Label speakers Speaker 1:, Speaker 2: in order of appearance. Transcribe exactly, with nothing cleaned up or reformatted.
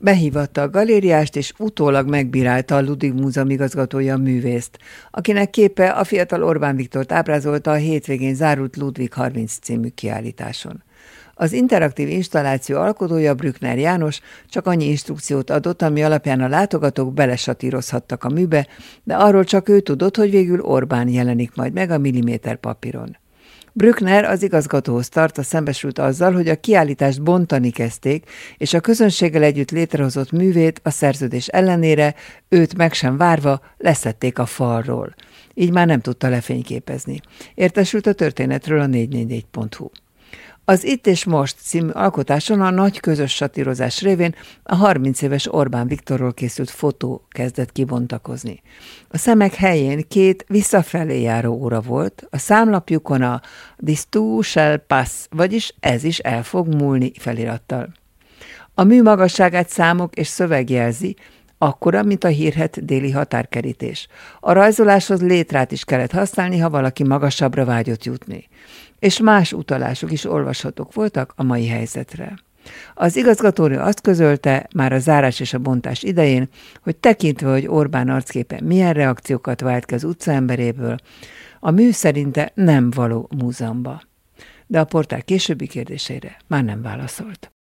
Speaker 1: Behívatta a galériást, és utólag megbírálta a Ludwig Múzeum igazgatója a művészt, akinek képe a fiatal Orbán Viktort ábrázolta a hétvégén zárult Ludwig harminc című kiállításon. Az interaktív installáció alkotója, Brückner János csak annyi instrukciót adott, ami alapján a látogatók belesatírozhattak a műbe, de arról csak ő tudott, hogy végül Orbán jelenik majd meg a milliméter papíron. Brückner, az igazgatóhoz tartva, szembesült azzal, hogy a kiállítást bontani kezdték, és a közönséggel együtt létrehozott művét a szerződés ellenére, őt meg sem várva, leszették a falról. Így már nem tudta lefényképezni. Értesült a történetről a négy négy négy pont hu. Az Itt és Most című alkotáson a nagy közös satírozás révén a harminc éves Orbán Viktorról készült fotó kezdett kibontakozni. A szemek helyén két visszafelé járó óra volt, a számlapjukon a "This too shall pass", vagyis ez is el fog múlni felirattal. A mű magasságát számok és szöveg jelzi, akkora, mint a hírhedt déli határkerítés. A rajzoláshoz létrát is kellett használni, ha valaki magasabbra vágyott jutni. És más utalások is olvashatók voltak a mai helyzetre. Az igazgatónő azt közölte már a zárás és a bontás idején, hogy tekintve, hogy Orbán arcképe milyen reakciókat vált ki az utcaemberéből, a mű szerinte nem való múzeumba. De a portál későbbi kérdéseire már nem válaszolt.